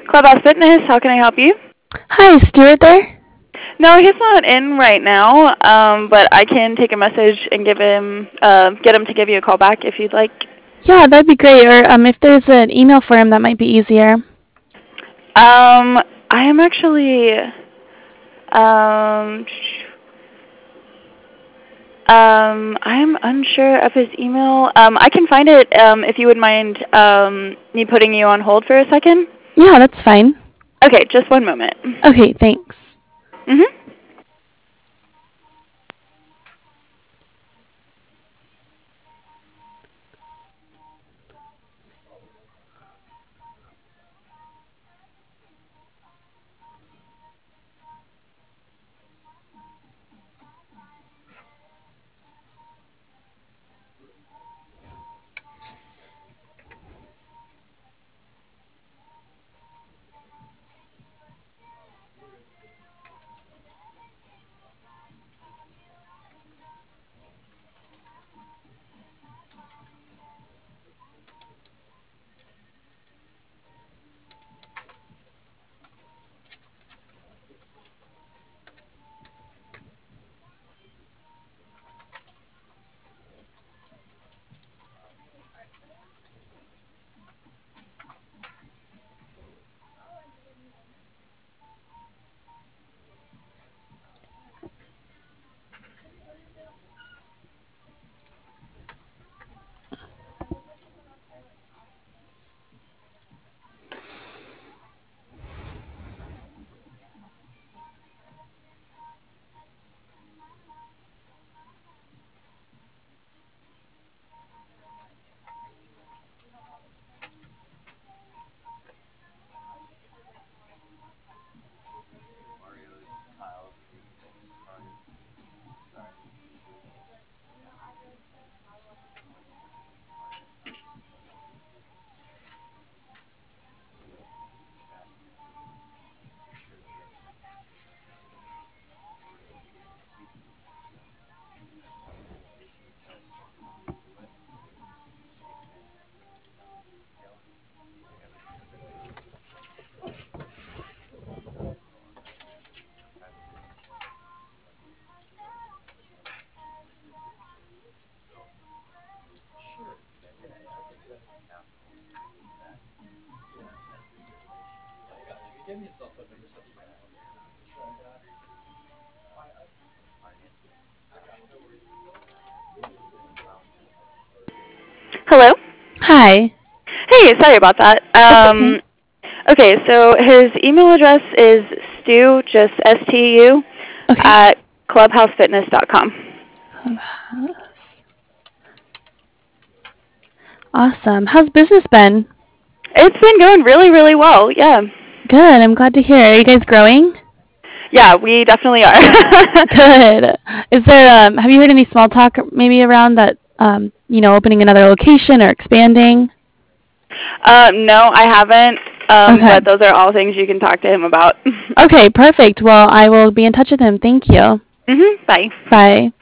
Clubhouse Fitness, how can I help you? Hi, is Stuart there? No, he's not in right now, but I can take a message and get him to give you a call back if you'd like. Yeah, that'd be great. Or if there's an email for him, that might be easier. I am actually, um, I'm unsure of his email. I can find it if you would mind me putting you on hold for a second. Yeah, that's fine. Okay, just one moment. Okay, thanks. Mm-hmm. Hello? Hi. Hey, sorry about that. That's okay. Okay, so his email address is Stu, just STU, Okay. at clubhousefitness.com. Clubhouse. Awesome. How's business been? It's been going really, really well, yeah. Good. I'm glad to hear. Are you guys growing? Yeah, we definitely are. Good. Is there have you heard any small talk maybe around that opening another location or expanding? No, I haven't, Okay. but those are all things you can talk to him about. Okay, perfect. Well, I will be in touch with him. Thank you. Bye. Bye.